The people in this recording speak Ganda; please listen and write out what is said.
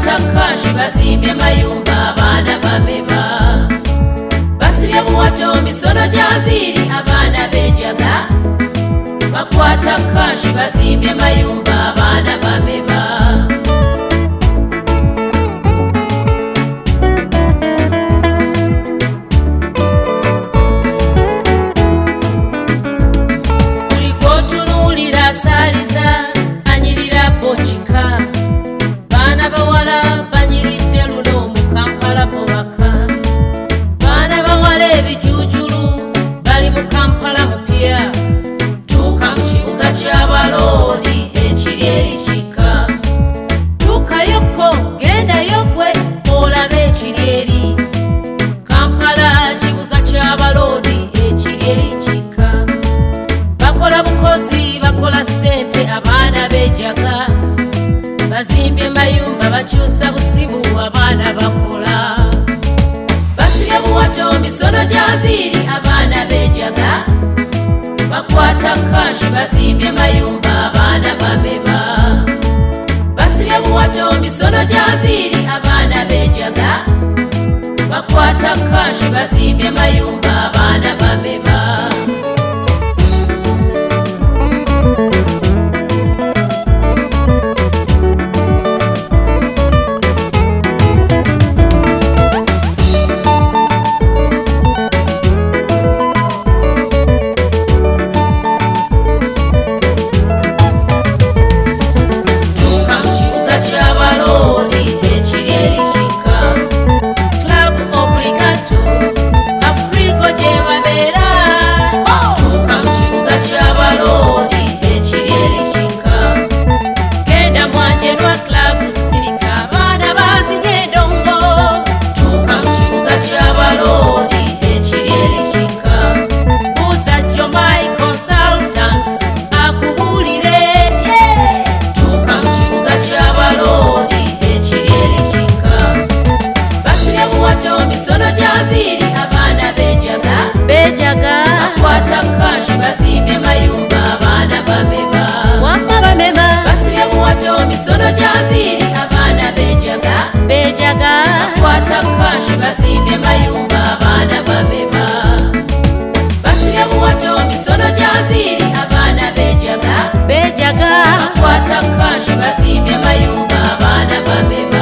bakwata kashi bazimbe mayumba abaana bamema basibye buwato misono gyanviiri abaana bejaga bakwata kashi bazimbe mayumba abaana bamema bazimbye mayumba bakyusa busimu abaana bakola basibye buwato misono gyanviiri abaana bejaga bakwata kashi bazimbye mayumba abaana bamema basibye buwato misono gyanviiri abaana bejaga bakwata kashi bazimbye mayumba abaana bamema bakwata kashi bazimbe mayumba abaana bamema wamma bamema basibye buwato misono gyanviiri abaana bejaga bakwata kashi bazimbe mayumba abaana bamema basibye buwato misono gyanviiri abaana bejaga bakwata kashi bazimbe mayumba abaana bamema